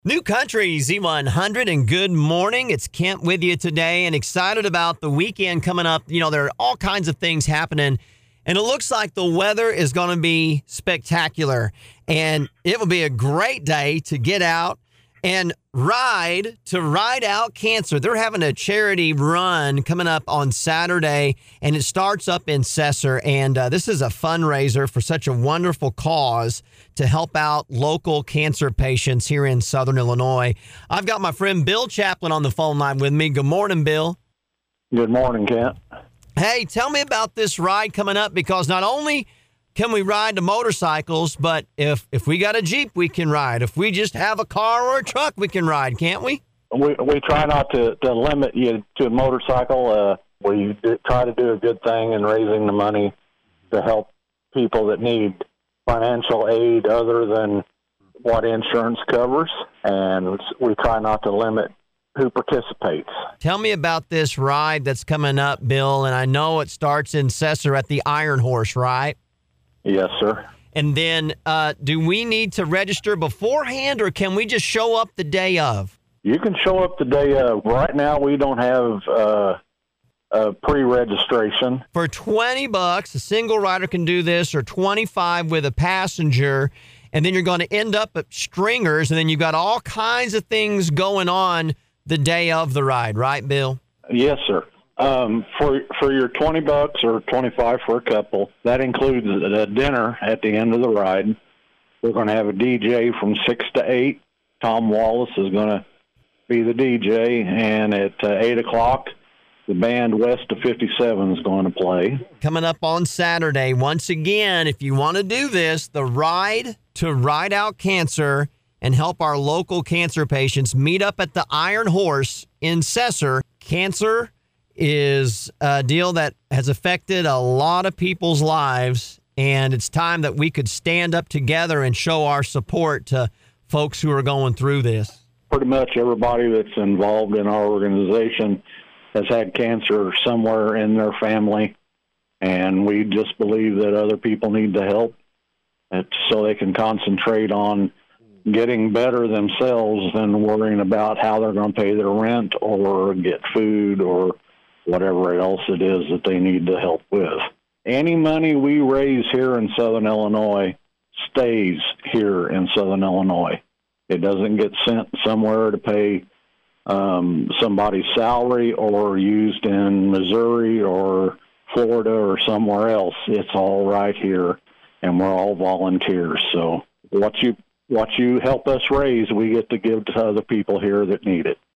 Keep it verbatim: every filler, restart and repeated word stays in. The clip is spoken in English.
New Country Z one hundred, and good morning. It's Kent with you today, and excited about the weekend coming up. You know, there are all kinds of things happening, and it looks like the weather is going to be spectacular, and it will be a great day to get out and ride to ride out cancer. They're having a charity run coming up on Saturday, and it starts up in Cesar. And uh, this is a fundraiser for such a wonderful cause to help out local cancer patients here in Southern Illinois. I've got my friend Bill Chaplin on the phone line with me. Good morning, Bill. Good morning, Kent. Hey, tell me about this ride coming up, because not only can we ride the motorcycles, but if if we got a Jeep, we can ride. If we just have a car or a truck, we can ride, can't we? We we try not to, to limit you to a motorcycle. Uh, we do, try to do a good thing in raising the money to help people that need financial aid other than what insurance covers, and we try not to limit who participates. Tell me about this ride that's coming up, Bill, and I know it starts in Cesar at the Iron Horse, right? Yes, sir. And then uh, do we need to register beforehand, or can we just show up the day of? You can show up the day of. Right now, we don't have uh, a pre-registration. For twenty bucks, a single rider can do this, or twenty-five with a passenger, and then you're going to end up at Stringers, and then you've got all kinds of things going on the day of the ride, right, Bill? Yes, sir. Um, for for your twenty bucks or twenty-five for a couple, that includes a dinner at the end of the ride. We're going to have a D J from six to eight. Tom Wallace is going to be the D J, and at uh, eight o'clock, the band West of fifty-seven is going to play. Coming up on Saturday, once again, if you want to do this, the ride to ride out cancer and help our local cancer patients, meet up at the Iron Horse in Cesar. Cancer is a deal that has affected a lot of people's lives, and it's time that we could stand up together and show our support to folks who are going through this. Pretty much everybody that's involved in our organization has had cancer somewhere in their family, and we just believe that other people need the help so they can concentrate on getting better themselves than worrying about how they're going to pay their rent or get food or whatever else it is that they need the help with. Any money we raise here in Southern Illinois stays here in Southern Illinois. It doesn't get sent somewhere to pay um, somebody's salary or used in Missouri or Florida or somewhere else. It's all right here, and we're all volunteers. So what you what you help us raise, we get to give to other people here that need it.